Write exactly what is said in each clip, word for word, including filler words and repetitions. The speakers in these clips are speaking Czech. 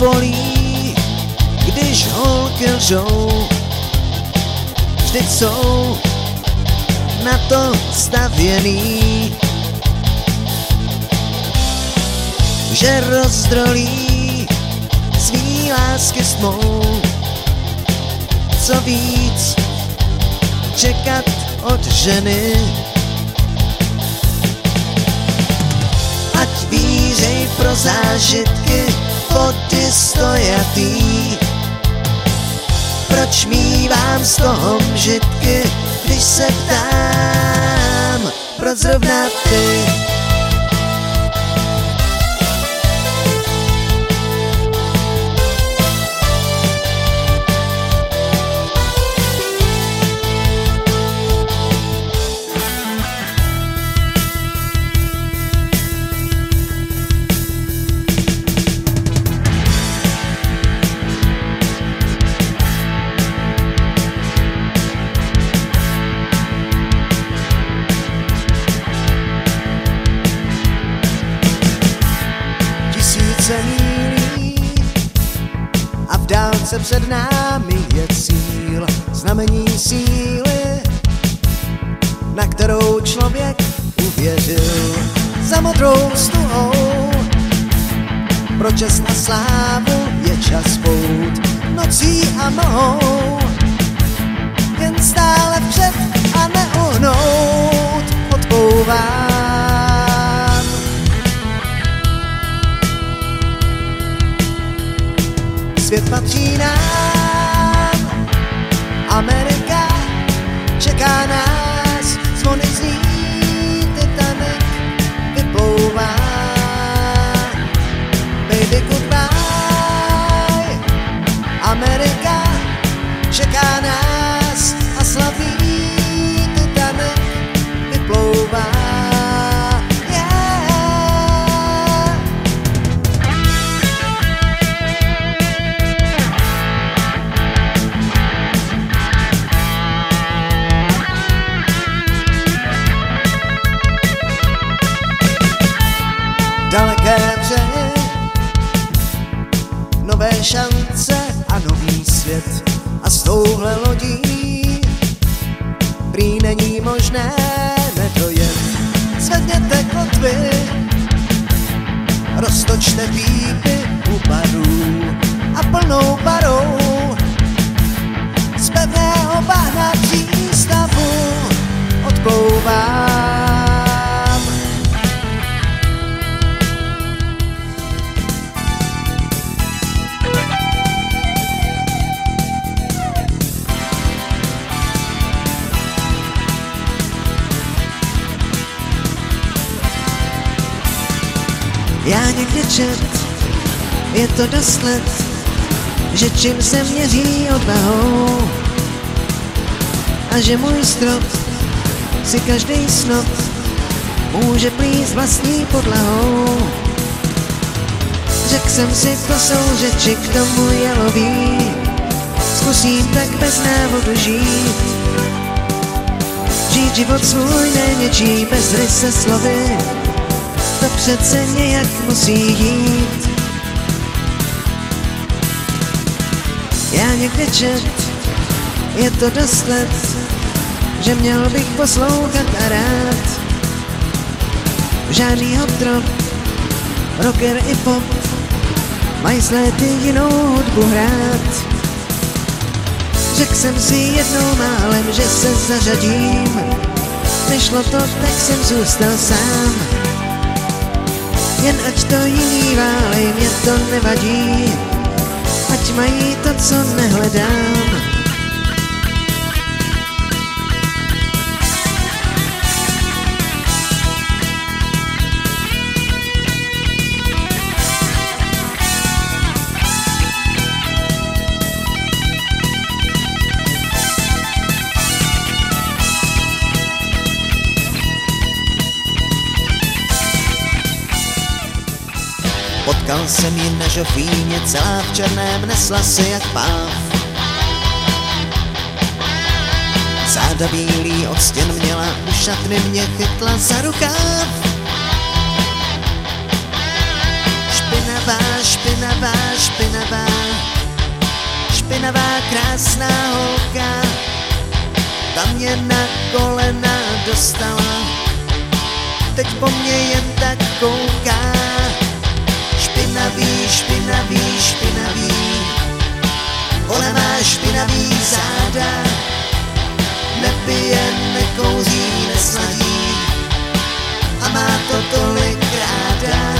bolí, když holky lžou. Vždyť jsou na to stavěný, že rozdrolí svý lásky s tmou. Co víc čekat od ženy, ať vířej pro zážitky vody stojatý. Proč mívám z toho mžitky, když se ptám, proč zrovna ty? Mílí a v dálce před námi je cíl, znamení síly, na kterou člověk uvěřil. Za modrou stuhou pro čest a slávu je čas pout, nocí a mlhou, jen stále vpřed a neuhnout odpouvám. Svět patří nám, Amerika čeká nás, zvony zní, Titanic vyplouvá. Baby goodbye, Amerika čeká nás a slavný Titanic vyplouvá. Daleké břehy, nové šance a nový svět. A s touhle lodí prý není možné nedojet. Zvedněte kotvy, roztočte pípy u barů a plnou parou z pevného bahna přístavu odplouvám. Já někde čet, je to dost let, že čím se měří odvahou a že můj strop si každej snot může plíst vlastní podlahou. Řekl jsem si, to jsou řeči, k tomu je loví, zkusím tak bez návodu žít. Žít život svůj, ne něčí, bez ryse slovy, to přece nějak musí jít. Já někde čet, je to dost let, že měl bych poslouchat a rád žádný hop drop, rocker i pop, mají z léty jinou hudbu hrát. Řekl jsem si jednou málem, že se zařadím, nešlo to, tak jsem zůstal sám. Jen ať to jiný válej, mě to nevadí, ať mají to, co nehledám. Potkal jsem ji na žofíně, celá v černém, nesla se jak páv. Záda bílý od stěn měla, u šatny mě chytla za rukáv. Špina špinavá, špinavá, špinavá, špinavá krásná holka, ta mě na kolena dostala, teď po mně jen tak kouká. Špinavý, špinavý, špinavý, ona má špinavý záda, nepije, nekouří, nesladí a má to tolik ráda.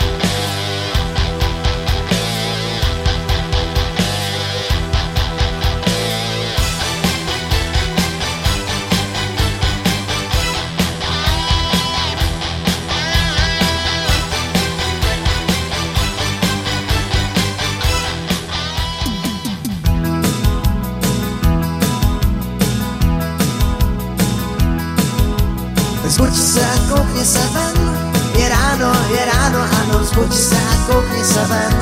Zbuď se a koukni se ven, je ráno, je ráno, ano, zbuď se a koukni se ven.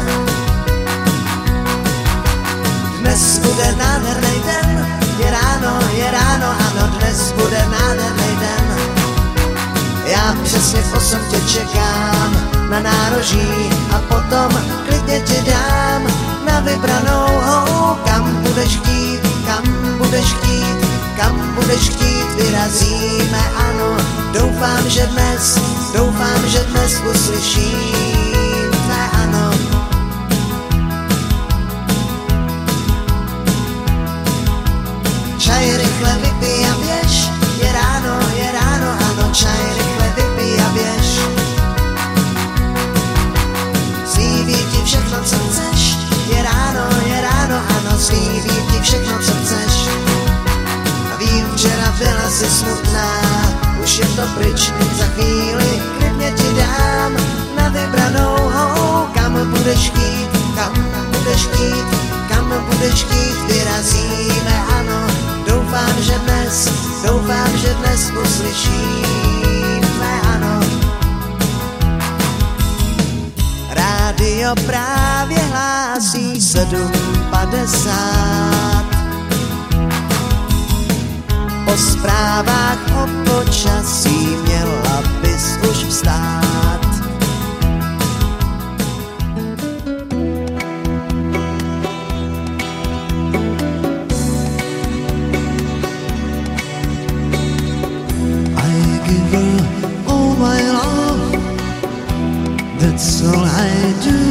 Dnes bude nádherný den, je ráno, je ráno, ano, dnes bude nádherný den. Já přesně v osm tě čekám na nároží a potom klidně ti dám na vybranou, oh, kam budeš chtít, kam budeš chtít, kam budeš chtít, vyrazíme, ano, doufám, že dnes, doufám, že dnes uslyšíme, ano. Čaj rychle vypij a běž, je ráno, je ráno, ano, čaj rychle vypij a běž. Slíbí ti všechno, co chceš, je ráno, je ráno, ano, slíbí ti všechno, co chceš. Vím, včera byla si smutná, už je to pryč, za chvíli klidně ti dám na vybranou, oh, kam budeš chtít, kam budeš chtít, kam budeš chtít, vyrazíme, ano, doufám, že dnes, doufám, že dnes uslyšíme, ano. Rádio právě hlásí sedm padesát. Po zprávách o počasí měla bys už vstát. I give her all my love, that's all I do.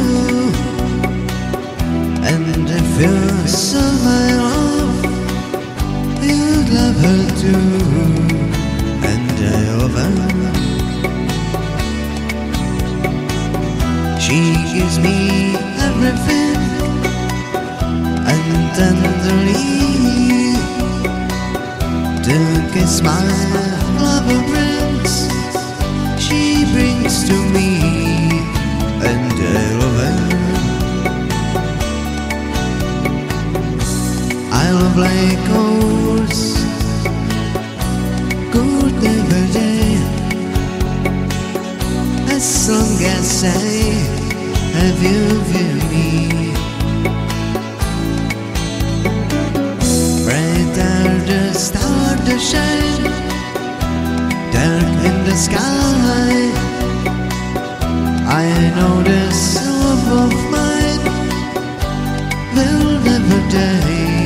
And if you saw my love, you'd love her too, and I love her. She gives me everything, and tenderly to kiss my lover brings, she brings to me, and I love her. I love like horse, good every day, as long as I have you with me. Bright are the stars that shine, dark in the sky. I know this love of mine will never die.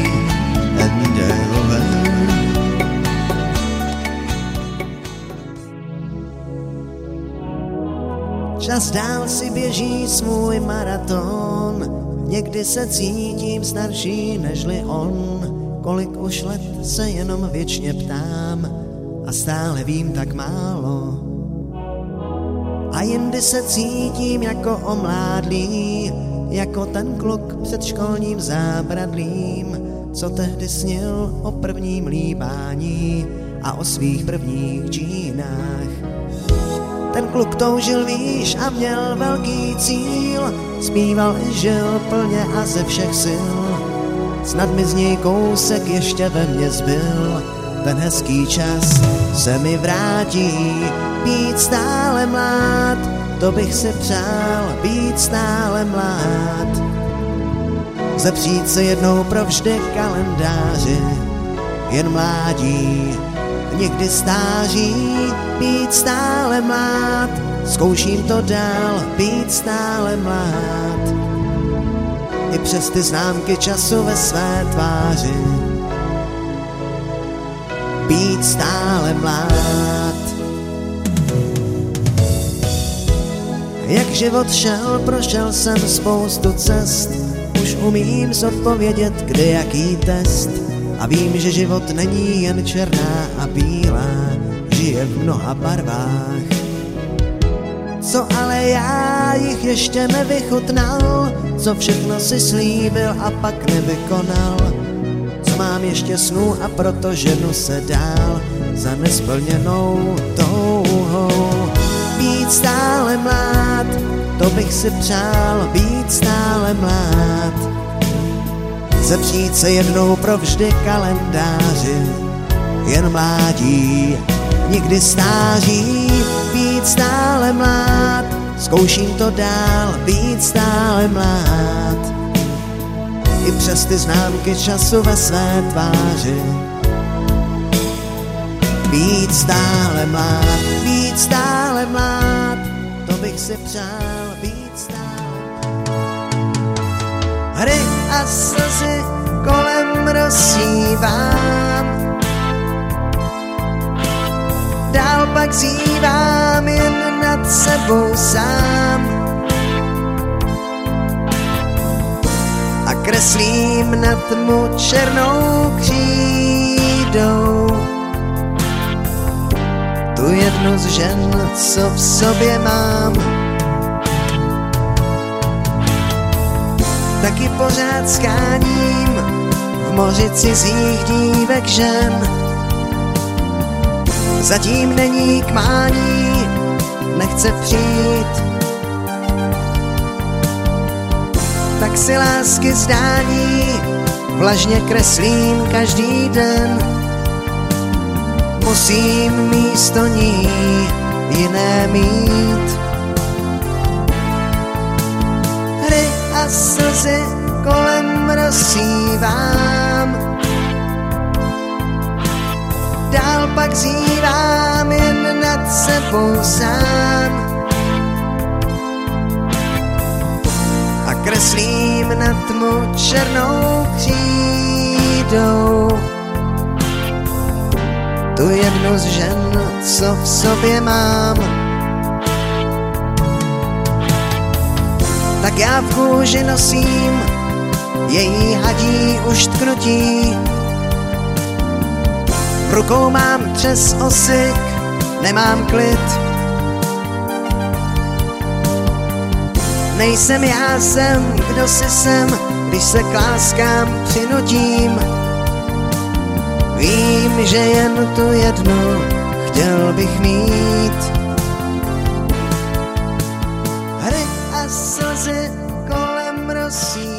Čas dál si běží svůj maraton, někdy se cítím starší nežli on. Kolik už let se jenom věčně ptám a stále vím tak málo. A jindy se cítím jako omládlý, jako ten kluk před školním zábradlím, co tehdy snil o prvním líbání a o svých prvních džínách. Ten kluk toužil výš a měl velký cíl, zpíval i žil plně a ze všech sil. Snad mi z něj kousek ještě ve mně zbyl, ten hezký čas se mi vrátí. Být stále mlád, to bych si přál, být stále mlád. Zapřít se jednou provždy kalendáři, jen mládí, někdy stáří, být stále mlád, zkouším to dál, být stále mlád. I přes ty známky času ve své tváři, být stále mlád. Jak život šel, prošel jsem spoustu cest, už umím zodpovědět, kde jaký test. A vím, že život není jen černá a bílá, žije v mnoha barvách. Co ale já jich ještě nevychutnal, co všechno si slíbil a pak nevykonal. Co mám ještě snů a proto ženu se dál za nesplněnou touhou. Být stále mlád, to bych si přál, být stále mlád. Zepřít se jednou provždy kalendáři, jen mládí, nikdy stáří. Být stále mlád, zkouším to dál, být stále mlád. I přes ty známky času ve své tváři, být stále mlád, být stále mlád, to bych si přál, být stále. Hry a slzy kolem rozsívám, dál pak zívám jen nad sebou sám. A kreslím na tmu černou křídou tu jednu z žen, co v sobě mám. Taky pořád skáním v moři cizích dívek žen. Zatím není k mání, nechce přijít, tak si lásky zdání vlažně kreslím každý den. Musím místo ní jiné mít. Hry a slzy kolem rozsívám, dál pak zívám jen nad sebou sám. A kreslím na tmu černou křídou tu jednu z žen, co v sobě mám. Tak já v kůži nosím její hadí uštknutí. V rukou mám třes osyk, nemám klid. Nejsem já, jsem, kdo si jsem, když se k láskám přinutím. Vím, že jen tu jednu chtěl bych mít. Hry a slzy kolem rozsí